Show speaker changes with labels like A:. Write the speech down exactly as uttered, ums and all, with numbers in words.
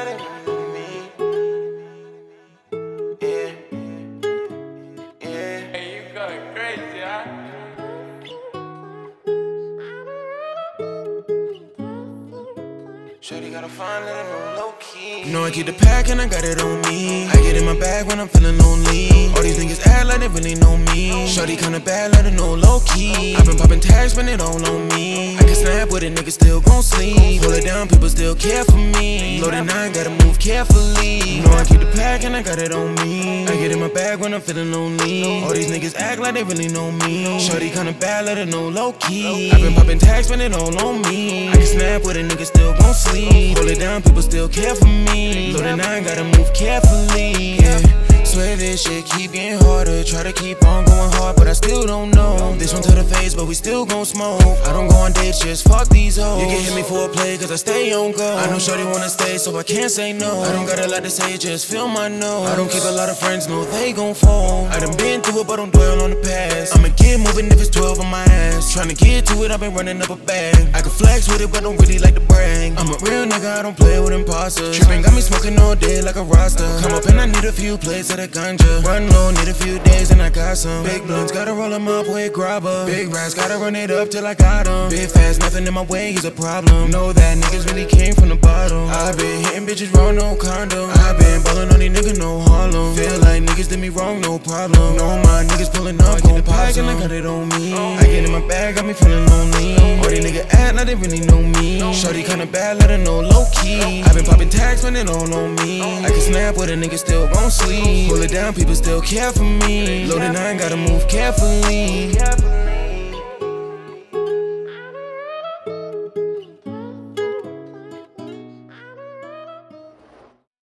A: let it know me. Yeah, yeah.
B: Hey, you going crazy, huh?
A: Shorty got a fine little no low key.
C: You know I keep the pack and I got it on me. I get in my bag when I'm feeling lonely. All these niggas act like they really know me. Shorty kinda bad, let her know low key. I been popping tags, spend it all on me. I can snap with it, niggas still gon' sleep. Hold it down, people still care for me. Loaded nine, gotta move carefully. You know I keep the pack and I got it on me. I get in my bag when I'm feeling lonely. All these niggas act like they really know me. Shorty kinda bad, let her know low key. I been popping tags, spend it all on me. I can snap with it, niggas still gon' sleep. Hold it down, people still care for me. Loaded nine, gotta move carefully. Yeah. Swear this shit keep getting harder. Try to keep on going hard, but I still don't know. This one to the face, but we still gon' smoke. I don't go on dates, just fuck these hoes. You can hit me for a play, cause I stay on go. I know shorty wanna stay, so I can't say no. I don't got a lot to say, just feel my nose. I don't keep a lot of friends, no, they gon' fall. I done been through it, but don't dwell on the past. I'ma get moving if it's twelve on my ass. Tryna get to it, I've been running up a bag. I can flex with it, but don't really like to brag. I'm a real nigga, I don't play with imposters. Trippin' got me smoking all day like a roster. Come up and I need a few plates of the ganja. Run low, need a few days and I got some. Big blunts, gotta roll them up with grabber. Big racks, gotta run it up till I got them. Big fast, nothing in my way is a problem. Know that niggas really came from the bottom. I been hitting bitches wrong, no condom. I been ballin' on these niggas, no Harlem. Feel like niggas did me wrong, no problem. Know my niggas pulling up, I get the pack and I got it on me. I get in my bag, got me feeling lonely. All these niggas act like they really know me. Shorty kinda bad, let her know low key. I been popping tags, spend it all on me. I can snap with a nigga, still gon' sleep. Pull it down, people still care for me. Loaded nine, gotta move carefully.